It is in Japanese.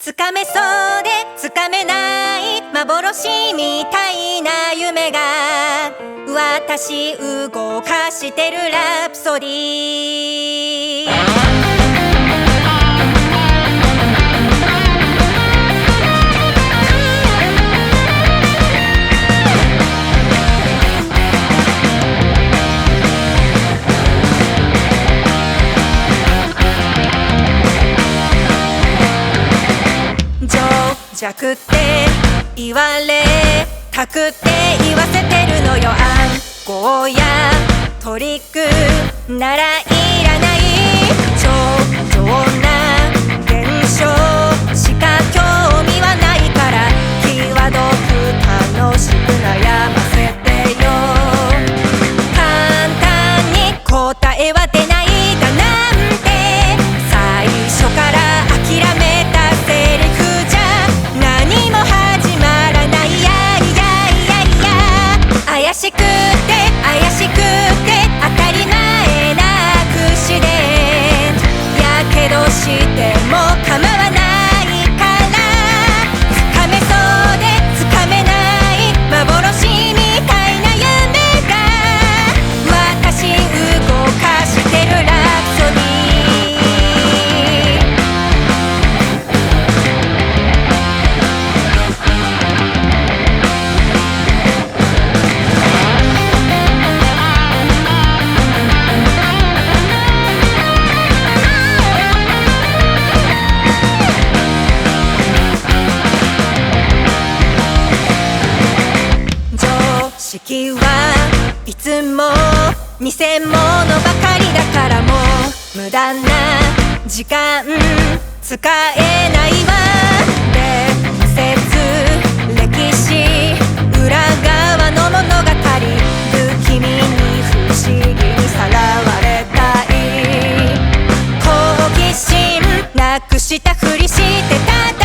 つかめそうでつかめない幻みたいな夢が私動かしてるラプソディー。弱って言われたくて言わせてるのよ。暗号やトリックならいらない超常な現象しか興味はないから際どく楽しく悩ませてよ。簡単に答えは出ないだなんて最初から諦めたセリフ何も始まらない。怪しくて怪しくて当たり前なくしでやけどしても構わないからつかめそうでつかめない幻みたいな夢が私動かしてるラプソディー。式はいつも偽物ばかりだからもう無駄な時間使えないわ。で説歴史裏側の物語不気味に不思議にさらわれたい。好奇心なくしたふりしてた